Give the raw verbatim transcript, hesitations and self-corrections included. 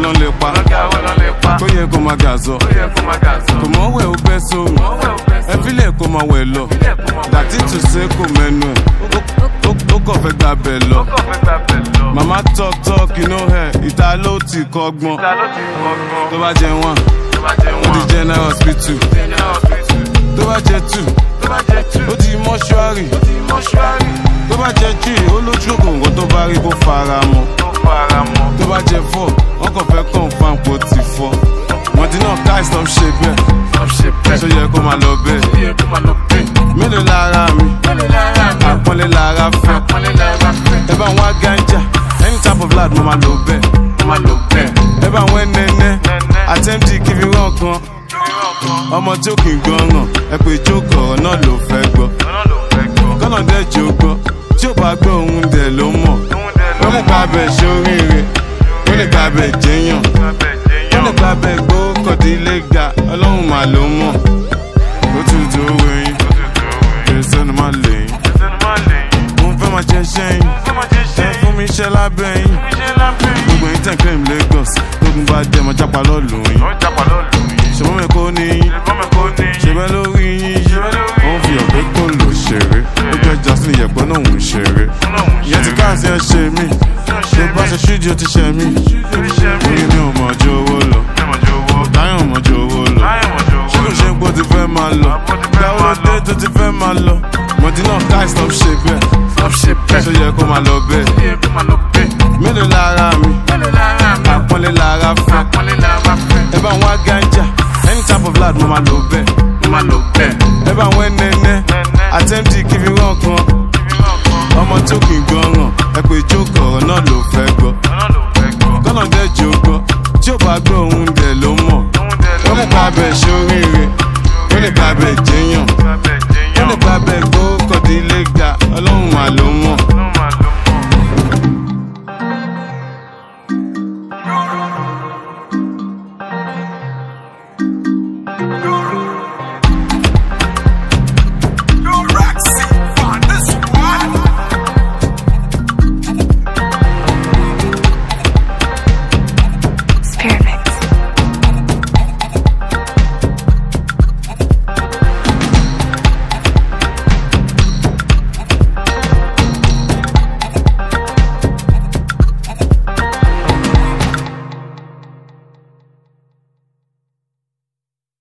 ló ń lepa. Tó yẹ kó máa gàzọ. Kò mọ̀ wẹ̀ ó bẹ́ sómi. Ẹ fílẹ̀ kó máa wẹ̀ lọ. Dàtí tù sé kò mẹ́nu ẹ̀. Ó kàn fẹ́ gbà bẹ̀ lọ. Màmá talk talk inú ẹ̀. Ìta ló ti kọ́gbọ́n. Tó bá jẹ wọ́n, ó di general hospital. Tó bá jẹ two, ó di mọ́ṣúárì. Tó bá jẹ three, ó lójú ògùngàn tó bá rí kó fara mọ́. Tó bá jẹ four, wọ́n kàn fẹ́ confam kó ti fọ́. Mọ̀dí náà ká ìsọ̀m ṣe bẹ́ẹ̀. Ṣó yẹ kó máa lọ bẹ́ẹ̀. Mélòó lára mi? Àpọ́nlé lára fẹ́. Ẹ bá wọn ganja, any type of lad mo máa lò bẹ́ẹ̀. Ẹ bá wọn nẹ́nẹ́, àtẹ́ǹtì kí fi rán kan. Ọmọ tí ó kì í gbọ́ràn, ẹ pé jókòó ọ̀rọ̀ náà ló fẹ́ gbọ́. Kọ́nà dẹ́ jò gbọ́, tí ó bá gbọ́ òun dẹ̀ ló mọ̀. Ó lè gba abẹ ṣoríire, ó lè gba abẹ jẹyàn. Ó lè gba abẹ gbó kọ̀dílé ga, ọlọ́run mà ló mọ̀. Ó tutù owó yín, kẹsẹ́ ni má lè yín. Mo fẹ́ máa jẹ sẹ́yìn, ẹ fún mi iṣẹ́ lábẹ́ yín. Gbogbo yín tẹ̀ claim Lagos, tógun bá dẹ̀ mọ́ jápa lọ́ọ̀lù yín. Ṣèbọn mi kò ní yín, ṣèbẹ́ lórí yín yí. Wọ́n fi ọ̀bẹ kò lò ṣeré, ó gbẹ́ jásí ìyẹ̀pẹ́ náà ń ṣeré. Ìyẹn ti káàsì ẹ ṣe mí, tó bá ṣe ṣídìí ó ti ṣe mí. Orí mi ò mọ̀ ju owó lọ, táyọ̀ mọ̀ ju owó lọ. Ṣé kò ṣe pé ó ti fẹ́ máa lọ? Ìgbàwo ló dé tó ti fẹ́ máa lọ? Mọ̀dí náà ká ìsọ̀m ṣe bẹ́ẹ̀. Ṣó yẹ kó máa lọ bẹ́ẹ̀. Mélòó lára mi? Àpọ́nlé lára fẹ́. Ẹ bá wọn ganja, any type of lad mo máa lò bẹ́ẹ̀. Ẹ bá wọn nẹ́nẹ́, àtẹ́ǹtì